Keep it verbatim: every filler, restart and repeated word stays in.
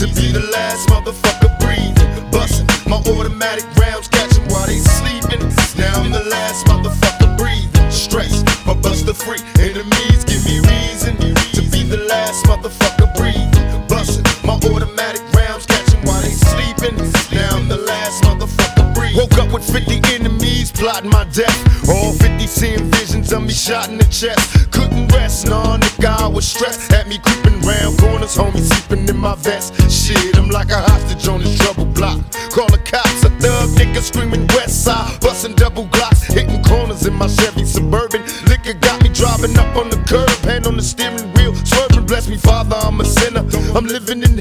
to be the last motherfucker breathing. Bustin' my automatic rounds, catching while they sleeping. Now I'm the last motherfucker breathing. Stress, my buster free. Enemies give me reason to be the last motherfucker breathing. Bustin' my automatic rounds, catching while they sleeping. Now I'm the last motherfucker breathing. Woke up with fifty enemies plotting my death. All fifty seeing visions of me shot in the chest. Couldn't rest, nah, nigga, I was stressed. Had me creeping round corners, homie sleeping in my vest. Shit, I'm like a hostage on this trouble block. Call the cops, a thug nigga screaming west side. Busting double glocks, hitting corners in my Chevy Suburban. Liquor got me driving up on the curb, hand on the steering wheel, swerving. Bless me, Father, I'm a sinner. I'm living in